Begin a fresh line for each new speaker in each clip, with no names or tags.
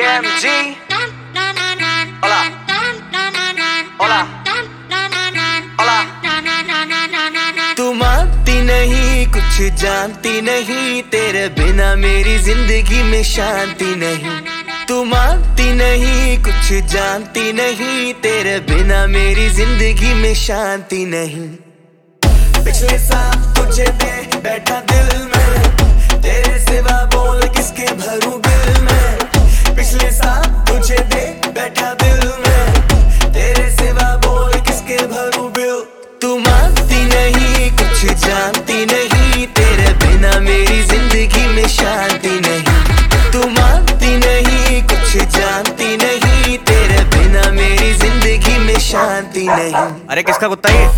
BMG. Hola. Hola. Hola.
तू मानती नहीं, कुछ जानती नहीं, तेरे बिना मेरी जिंदगी में शांति नहीं। तू मानती नहीं, कुछ जानती नहीं, तेरे बिना मेरी जिंदगी में शांति नहीं। पिछले साल तुझे दे बैठा दिल में, तेरे सिवा बोल किसके भरूं दिल में। पिछले साल तुझे दे बैठा दिल में, तेरे सिवा बोल किसके भरूं बिल। तू मानती नहीं, कुछ जानती नहीं, तेरे बिना मेरी जिंदगी में शांति नहीं। तू मानती नहीं, कुछ जानती नहीं, तेरे बिना मेरी जिंदगी में शांति नहीं।
अरे किसका कुत्ता ये?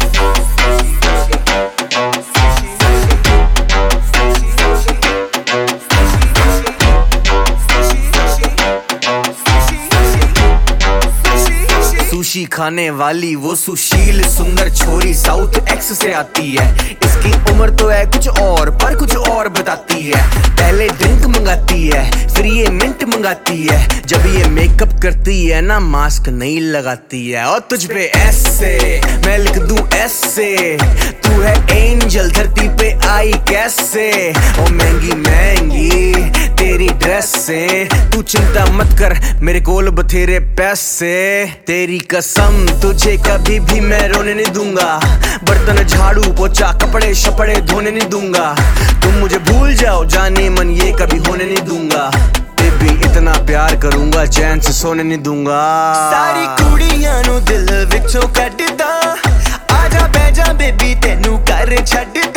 सुशी खाने वाली वो सुशील सुंदर छोरी साउथ एक्स से आती है। इसकी उम्र तो है कुछ और, पर कुछ और बताती है। पहले ड्रिंक मंगाती है, फिर ये मिंट मंगाती है। जब ये मेकअप करती है ना, मास्क नहीं लगाती है। और तुझ पे ऐसे मैं लिख दूं ऐसे, तू है एंजल धरती पे आई कैसे। ओ महंगी महंगी तेरी ड्रेस से, तू चिंता मत कर मेरे कोल बथेरे पैसे। तेरी कसम तुझे कभी भी मैं रोने नहीं दूंगा, बर्तन झाड़ू पोछा कपड़े शपड़े धोने नहीं दूंगा। तुम मुझे भूल जाओ जाने मन, ये कभी होने नहीं दूंगा। बेबी इतना प्यार करूंगा, चैन से सोने नहीं दूंगा। सारी कुड़ियां नु दिल विचों कड्डदा, आजा बैजा बेबी तेनू कर छड्डदा।